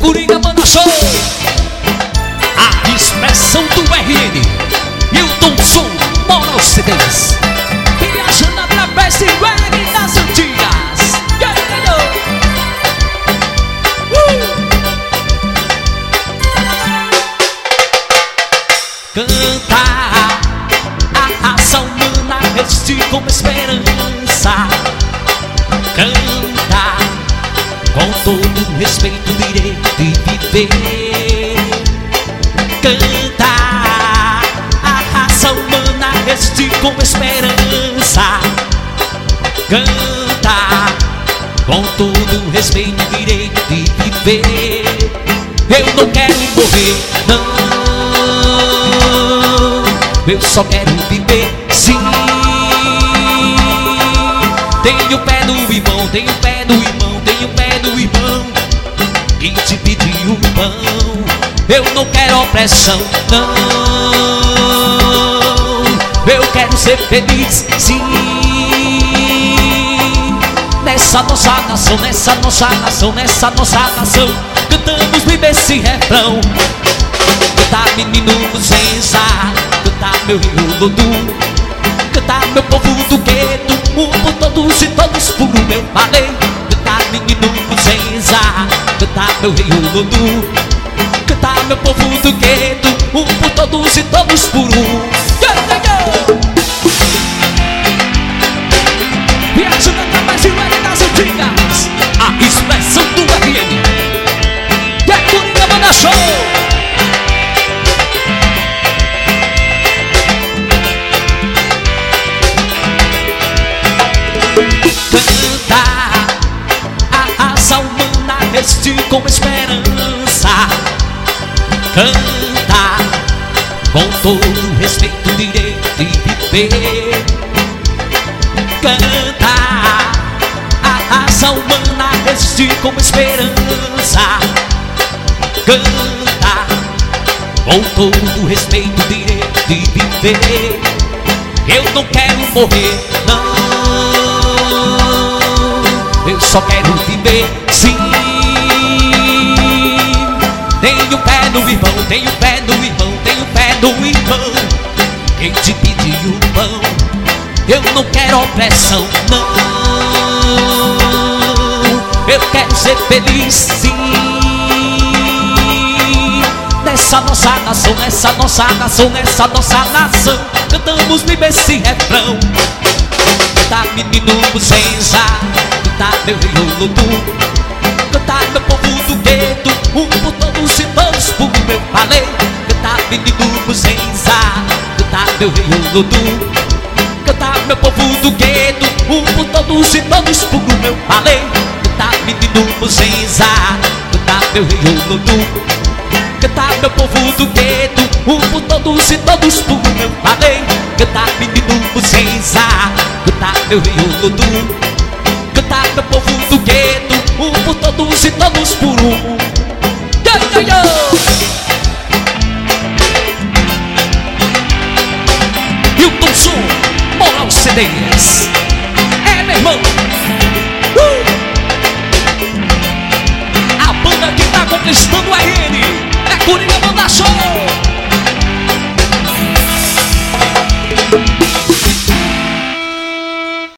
Coringa Banda Show, a expressão do RN. Hilton Som, Moral CDs, viajando através de reggae das antigas. Canta, a raça humana resiste com esperança. Canta, com todo respeito, direito de viver. Canta, a raça humana resiste com esperança. Canta, com todo respeito, direito de viver. Eu não quero morrer, não. Eu só quero viver, sim. Tenho pé no irmão, tenho pé no irmão, tenho pé no irmão que te pediu pão. Eu não quero opressão, não. Eu quero ser feliz, sim. Nessa nossa nação, nessa nossa nação, nessa nossa nação, cantamos viver esse refrão. Cantar menino Muzenza, cantar meu Rio Lodu, cantar meu povo do gueto, um por todos e todos por um, eu falei. Cantar menino Muzenza, cantar meu Rio Lodu, cantar meu povo do gueto, um por todos e todos por um. Viajando através de reggae das antigas, a expressão do RN. É Coringa Banda Show. Canta, a raça humana resiste com esperança. Canta, com todo respeito, direito de viver. Canta, a raça humana resiste com esperança. Canta, com todo respeito, direito de viver. Eu não quero morrer, não. Eu só quero viver, sim. Tenho pé no irmão, tenho pé no irmão, tenho pé no irmão quem te pediu pão. Eu não quero opressão, não. Eu quero ser feliz, sim. Nessa nossa nação, nessa nossa nação, nessa nossa nação, cantamos viver esse refrão. Cantar menino Muzenza, cantar meu Rio Lodu, cantar meu povo do gueto, um por todos e todos por um, eu falei. Cantar menino Muzenza, cantar meu Rio Lodu, cantar meu povo do gueto, um por todos e todos por um, eu falei. Cantar menino Muzenza, cantar meu Rio Lodu, cantar meu povo do gueto, um por todos e todos por um, eu falei. Cantar menino Muzenza, cantar meu Rio Lodu, cantar meu povo do gueto, um por todos e todos por um. Hilton Som, Moral CDs.